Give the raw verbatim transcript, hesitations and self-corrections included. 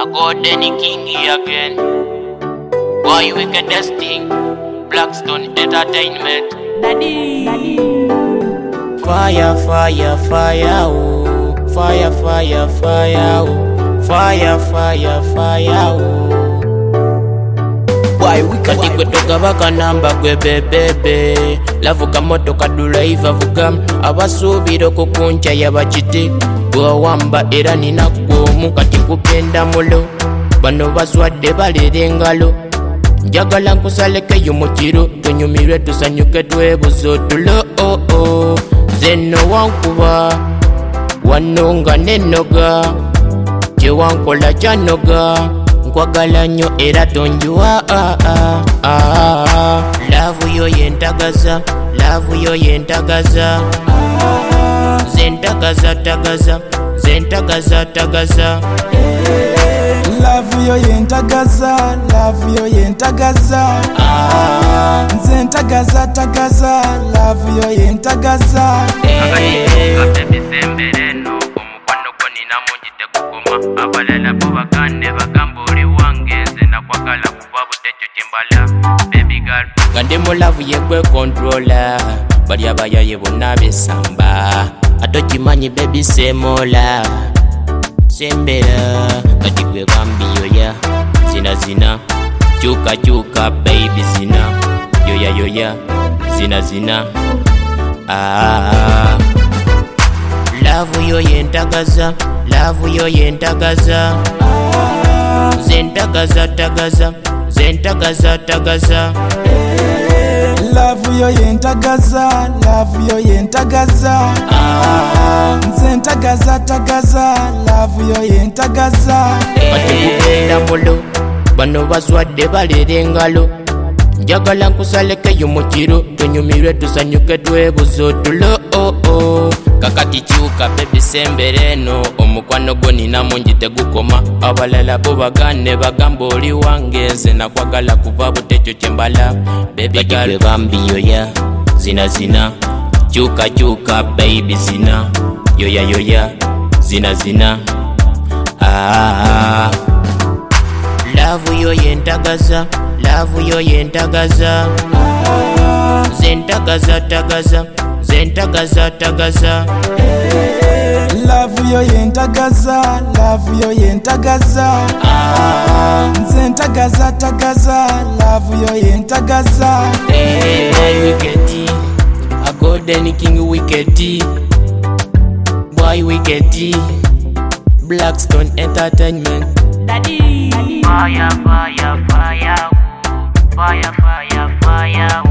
I got Danny King again. Boy, wickedest thing. Blackstone Entertainment. Daddy, Daddy. Fire, fire, fire, oh. Fire, fire, fire, oh. Fire, fire, fire, oh. Why we kati kwetoka baka namba gwe bebebe. Lavuga moto kadula iva vuga. Abasubira okukuncha yabakite. Gwa wamba era ninakwo mukati kupenda mulo. Bano baswadde balera engalo. Njagala nkusalekeyo mu kiro. Tunyumirwe tusanyuke twebuze otulo. Oh oh. Zeno wankuba wanonga nenoga. Kye wankola kyanoga. Nkwagala nnyo era tonjuwa. ah, ah, ah. Love yo yentagaza. Love yo yentagaza. Zentagaza tagaza. Zentagaza tagaza. Love yo yentagaza. Love yo yentagaza. ah. Zentagaza tagaza. Love yo yentagaza. Bisembereno omukwano gwo nina mungi tegukoma. Abalala bo bagande bagamba oli wange nze nakwagala kuba butekyo kyembala. Baby girl Gande mu love ye gwe controller. Bali abayaye bonna besamba. Atokimanyi baby semola. Sembera kati gwe bambi yoya. Zina zina chuka chuka baby zina. Yoya yoya zina zina. ah. Love yo yentagaza. Love yo yentagaza. Zentagaza tagaza. Zentagaza tagaza. Love yo yentagaza. Love yo yentagaza. ah. Zentagaza tagaza. Love yo yentagaza. Kati kupenda mulo. Bano baswadde balera engalo. Njagala nkusalekeyo mu kiro. Tunyumirwe tusanyuke twebuze otulo. oh oh. Kakati kyuka baby sembereno. Omukwano gwo nina mungi tegukoma. Abalala bo bagane bagamba oli wange nze nakwagala kuva butekyo kyembala. Baby girl bambi yoya. Zina zina kyuka kyuka baby zina. Yoya yoya zina zina. ah. Love yo yentagaza. Love yo yentagaza. Zentagaza tagaza. Zentagaza tagaza. Love yo yentagaza. Love yo yentagaza. ah. Zentagaza tagaza. Love yo yentagaza. Hey, boy wickedy. I got Danny King wickedy. Boy wickedy. Blackstone Entertainment. Daddy, Daddy. fire, fire, fire, fire, fire, fire.